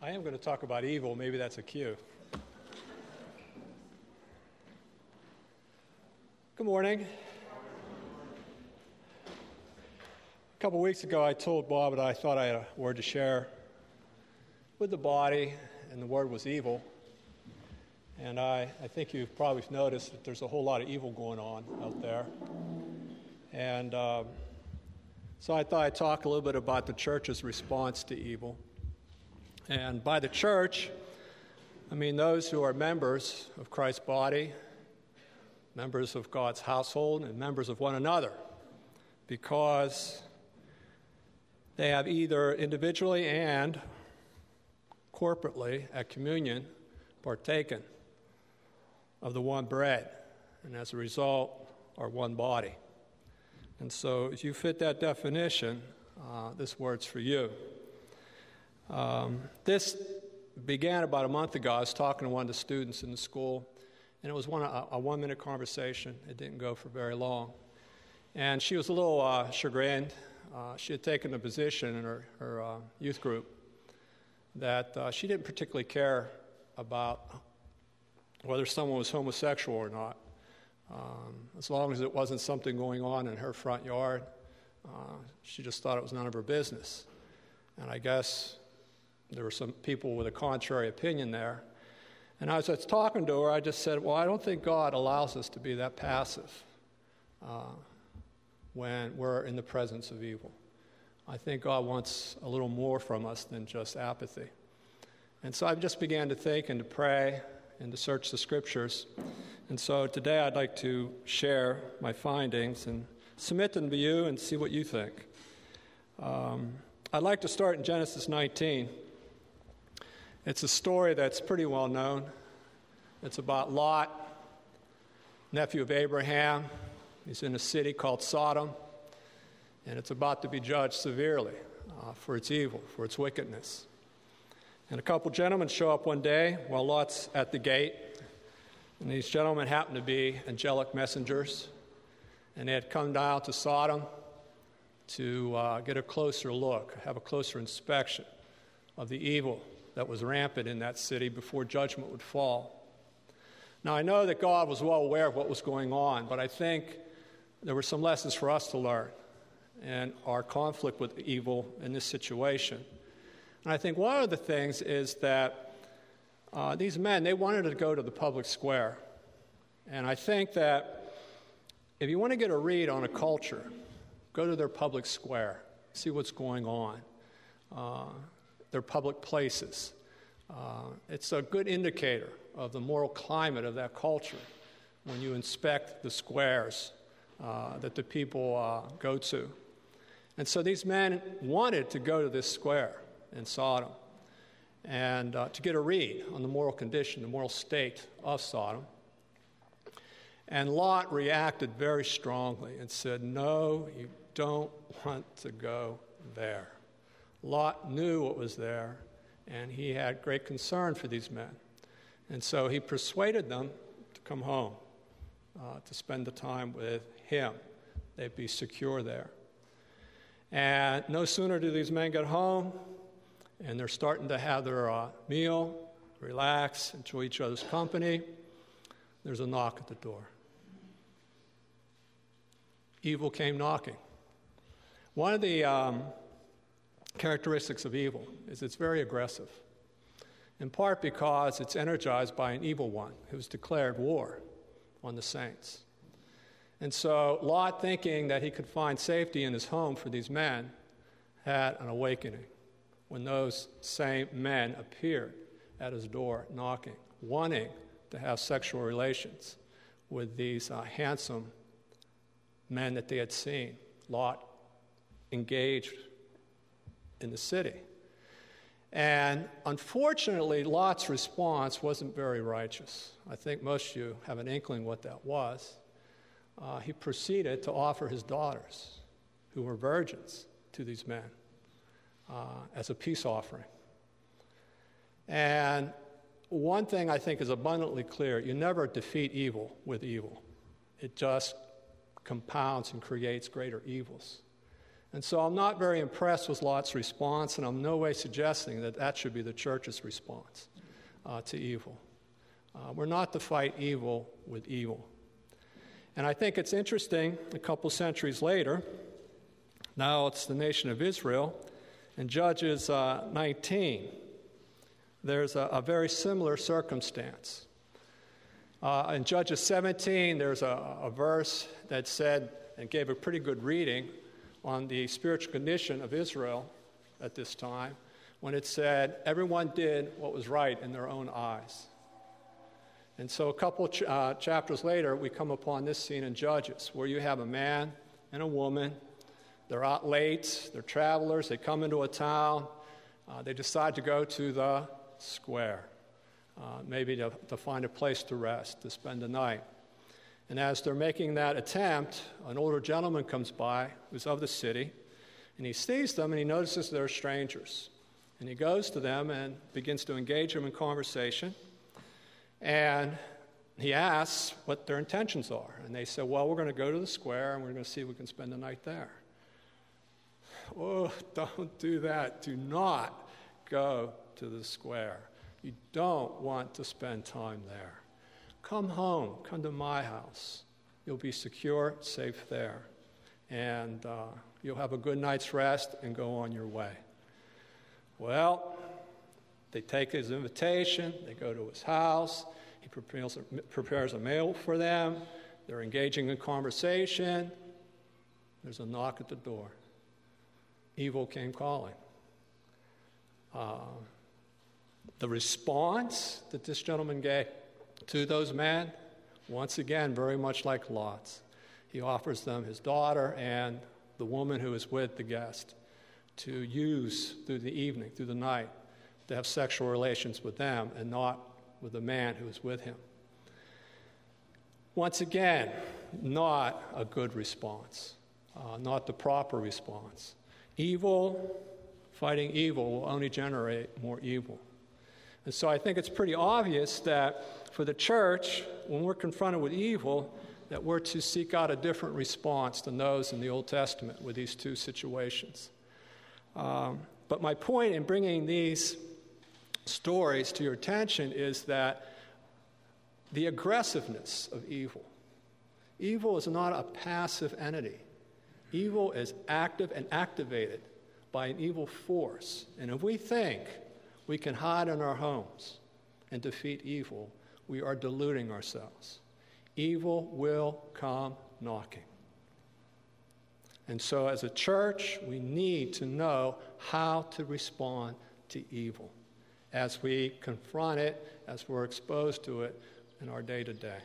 I am going to talk about evil. Maybe that's a cue. Good morning. A couple weeks ago, I told Bob that I thought I had a word to share with the body, and the word was evil. And I think you've probably noticed that there's a whole lot of evil going on out there. And so I thought I'd talk a little bit about the church's response to evil. And by the church, I mean those who are members of Christ's body, members of God's household, and members of one another, because they have either individually and corporately at communion partaken of the one bread, and as a result are one body. And so if you fit that definition, this word's for you. This began about a month ago. I was talking to one of the students in the school, and it was a one-minute conversation. It didn't go for very long. And she was a little chagrined. She had taken a position in her youth group that she didn't particularly care about whether someone was homosexual or not. As long as it wasn't something going on in her front yard, she just thought it was none of her business. And I guess there were some people with a contrary opinion there. And as I was talking to her, I just said, well, I don't think God allows us to be that passive when we're in the presence of evil. I think God wants a little more from us than just apathy. And so I just began to think and to pray and to search the Scriptures. And so today I'd like to share my findings and submit them to you and see what you think. I'd like to start in Genesis 19. It's a story that's pretty well known. It's about Lot, nephew of Abraham. He's in a city called Sodom, and it's about to be judged severely for its evil, for its wickedness. And a couple gentlemen show up one day while Lot's at the gate, and these gentlemen happen to be angelic messengers, and they had come down to Sodom to get a closer look, have a closer inspection of the evil that was rampant in that city before judgment would fall. Now, I know that God was well aware of what was going on, but I think there were some lessons for us to learn in our conflict with evil in this situation. And I think one of the things is that these men, they wanted to go to the public square. And I think that if you want to get a read on a culture, go to their public square, see what's going on, their public places. It's a good indicator of the moral climate of that culture when you inspect the squares that the people go to. And so these men wanted to go to this square in Sodom and to get a read on the moral condition, the moral state of Sodom. And Lot reacted very strongly and said, no, you don't want to go there. Lot knew what was there, and he had great concern for these men. And so he persuaded them to come home, to spend the time with him. They'd be secure there. And no sooner do these men get home, and they're starting to have their meal, relax, enjoy each other's company, there's a knock at the door. Evil came knocking. One of the characteristics of evil is it's very aggressive, in part because it's energized by an evil one who's declared war on the saints. And so Lot, thinking that he could find safety in his home for these men, had an awakening when those same men appeared at his door knocking, wanting to have sexual relations with these handsome men that they had seen. Lot engaged in the city. And unfortunately, Lot's response wasn't very righteous. I think most of you have an inkling what that was. He proceeded to offer his daughters, who were virgins, to these men as a peace offering. And one thing I think is abundantly clear, you never defeat evil with evil. It just compounds and creates greater evils. And so I'm not very impressed with Lot's response, and I'm in no way suggesting that that should be the church's response to evil. We're not to fight evil with evil. And I think it's interesting, a couple centuries later, now it's the nation of Israel, in Judges 19, there's a very similar circumstance. In Judges 17, there's a verse that said, and gave a pretty good reading on the spiritual condition of Israel at this time, when it said, everyone did what was right in their own eyes. And so a couple chapters later, we come upon this scene in Judges, where you have a man and a woman. They're out late, they're travelers, they come into a town, they decide to go to the square, maybe to find a place to rest, to spend the night. And as they're making that attempt, an older gentleman comes by who's of the city, and he sees them and he notices they're strangers. And he goes to them and begins to engage them in conversation. And he asks what their intentions are. And they say, well, we're going to go to the square and we're going to see if we can spend the night there. Oh, don't do that. Do not go to the square. You don't want to spend time there. Come home. Come to my house. You'll be secure, safe there. And you'll have a good night's rest and go on your way. Well, they take his invitation. They go to his house. He prepares a meal for them. They're engaging in conversation. There's a knock at the door. Evil came calling. The response that this gentleman gave to those men, once again, very much like Lot's. He offers them his daughter and the woman who is with the guest to use through the evening, through the night, to have sexual relations with them and not with the man who is with him. Once again, not a good response, not the proper response. Evil, fighting evil will only generate more evil. And so I think it's pretty obvious that for the church, when we're confronted with evil, that we're to seek out a different response than those in the Old Testament with these two situations. But my point in bringing these stories to your attention is that the aggressiveness of evil. Evil is not a passive entity. Evil is active and activated by an evil force. And if we think we can hide in our homes and defeat evil, we are deluding ourselves. Evil will come knocking. And so as a church, we need to know how to respond to evil as we confront it, as we're exposed to it in our day-to-day.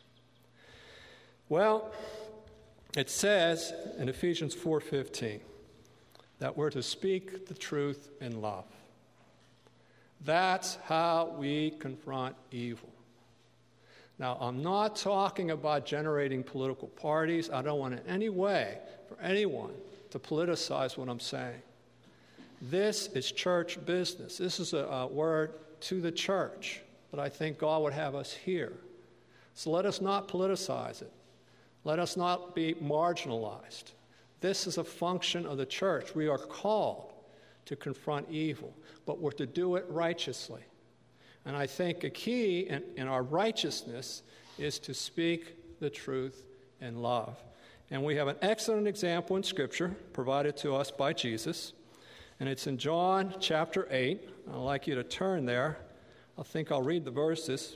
Well, it says in Ephesians 4:15 that we're to speak the truth in love. That's how we confront evil. Now, I'm not talking about generating political parties. I don't want in any way for anyone to politicize what I'm saying. This is church business. This is a word to the church that I think God would have us hear. So let us not politicize it. Let us not be marginalized. This is a function of the church. We are called to confront evil, but we're to do it righteously. And I think a key in our righteousness is to speak the truth in love. And we have an excellent example in Scripture provided to us by Jesus. And it's in John chapter 8. I'd like you to turn there. I think I'll read the verses.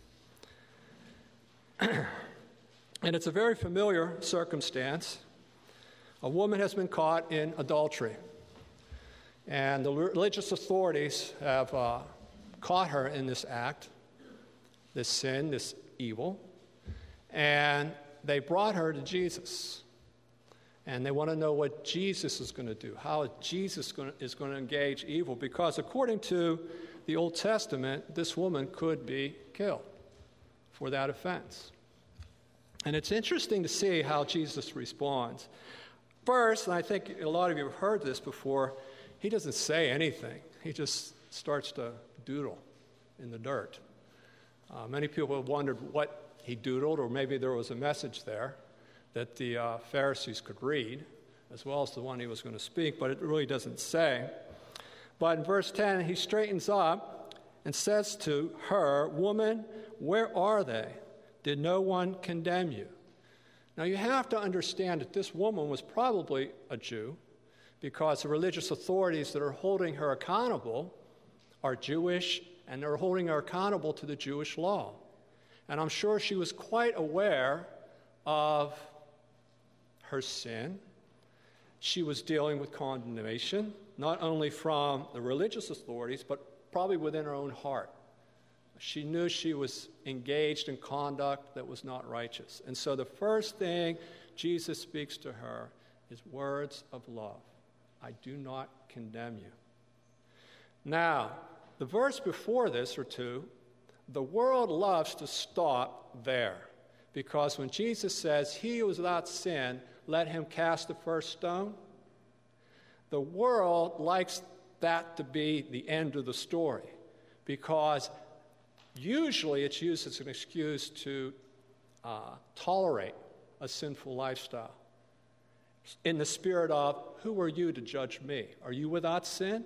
And it's a very familiar circumstance. A woman has been caught in adultery. And the religious authorities have caught her in this act, this sin, this evil. And they brought her to Jesus. And they want to know what Jesus is going to do, how Jesus is going to engage evil. Because according to the Old Testament, this woman could be killed for that offense. And it's interesting to see how Jesus responds. First, and I think a lot of you have heard this before, he doesn't say anything. He just starts to doodle in the dirt. Many people have wondered what he doodled, or maybe there was a message there that the Pharisees could read. as well as the one he was going to speak, but it really doesn't say. But in verse 10, he straightens up and says to her, "Woman, where are they? Did no one condemn you?" Now you have to understand that this woman was probably a Jew, because the religious authorities that are holding her accountable are Jewish, and they're holding her accountable to the Jewish law. And I'm sure she was quite aware of her sin. She was dealing with condemnation, not only from the religious authorities, but probably within her own heart. She knew she was engaged in conduct that was not righteous. And so the first thing Jesus speaks to her is words of love. I do not condemn you. Now, the verse before this or two, the world loves to stop there, because when Jesus says, "He who is without sin, let him cast the first stone," the world likes that to be the end of the story, because usually it's used as an excuse to tolerate a sinful lifestyle, in the spirit of, who are you to judge me? Are you without sin?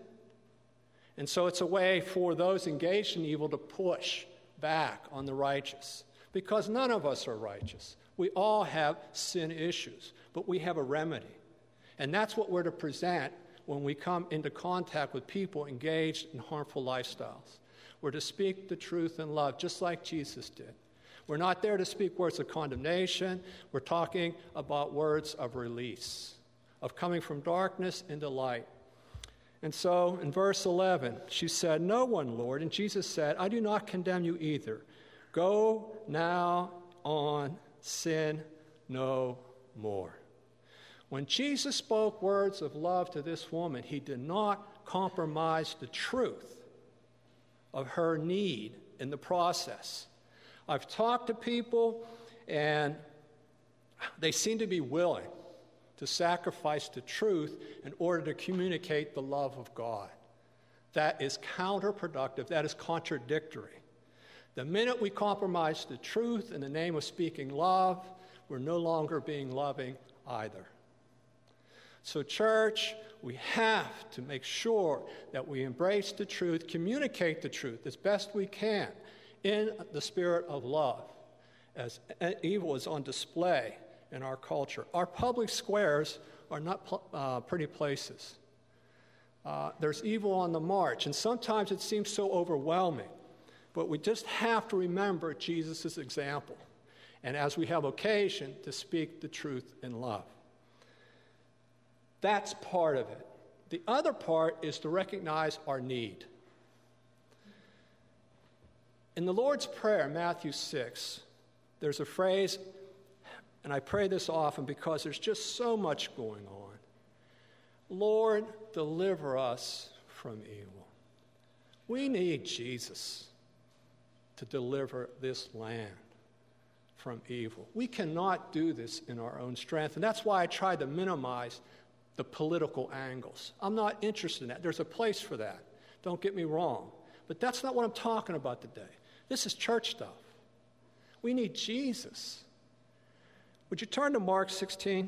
And so it's a way for those engaged in evil to push back on the righteous, because none of us are righteous. We all have sin issues, but we have a remedy. And that's what we're to present when we come into contact with people engaged in harmful lifestyles. We're to speak the truth in love, just like Jesus did. We're not there to speak words of condemnation. We're talking about words of release, of coming from darkness into light. And so in verse 11, she said, "No one, Lord." And Jesus said, "I do not condemn you either. Go now on, sin no more." When Jesus spoke words of love to this woman, he did not compromise the truth of her need in the process. I've talked to people, and they seem to be willing to sacrifice the truth in order to communicate the love of God. That is counterproductive. That is contradictory. The minute we compromise the truth in the name of speaking love, we're no longer being loving either. So, church, we have to make sure that we embrace the truth, communicate the truth as best we can in the spirit of love, as evil is on display in our culture. Our public squares are not pretty places. There's evil on the march, and sometimes it seems so overwhelming. But we just have to remember Jesus' example, and as we have occasion, to speak the truth in love. That's part of it. The other part is to recognize our need. In the Lord's Prayer, Matthew 6, there's a phrase, and I pray this often because there's just so much going on. Lord, deliver us from evil. We need Jesus to deliver this land from evil. We cannot do this in our own strength, and that's why I try to minimize the political angles. I'm not interested in that. There's a place for that. Don't get me wrong. But that's not what I'm talking about today. This is church stuff. We need Jesus. Would you turn to Mark 16?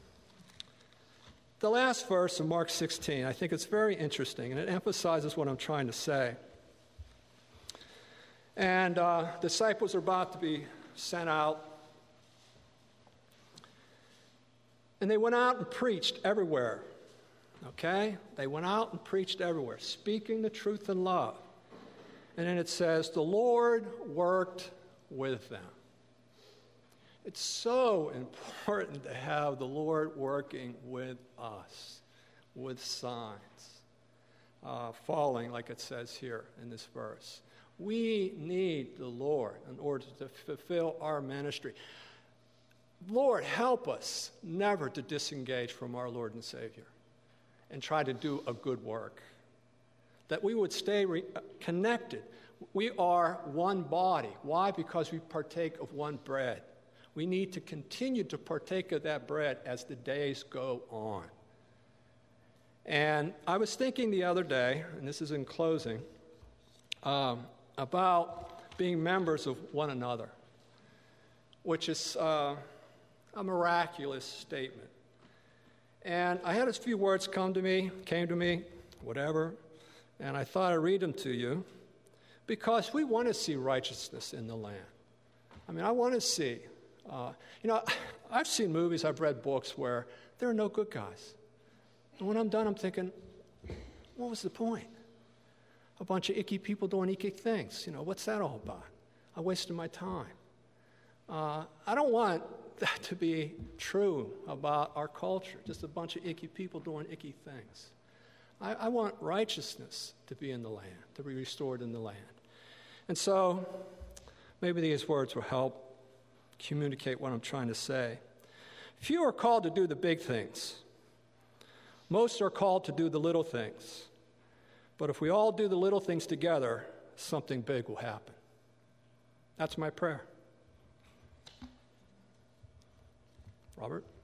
The last verse of Mark 16, I think it's very interesting, and it emphasizes what I'm trying to say. And disciples are about to be sent out. And they went out and preached everywhere. Okay? They went out and preached everywhere, speaking the truth in love. And then it says, the Lord worked with them. It's so important to have the Lord working with us, with signs falling, like it says here in this verse. We need the Lord in order to fulfill our ministry. Lord, help us never to disengage from our Lord and Savior and try to do a good work. That we would stay connected. We are one body. Why? Because we partake of one bread. We need to continue to partake of that bread as the days go on. And I was thinking the other day, and this is in closing, about being members of one another, which is a miraculous statement. And I had a few words came to me, whatever, and I thought I'd read them to you because we want to see righteousness in the land. I mean, I want to see, I've seen movies, I've read books where there are no good guys. And when I'm done, I'm thinking, what was the point? A bunch of icky people doing icky things. What's that all about? I wasted my time. I don't want that to be true about our culture, just a bunch of icky people doing icky things. I want righteousness to be in the land, to be restored in the land. And so maybe these words will help communicate what I'm trying to say. Few are called to do the big things. Most are called to do the little things. But if we all do the little things together, something big will happen. That's my prayer. Robert?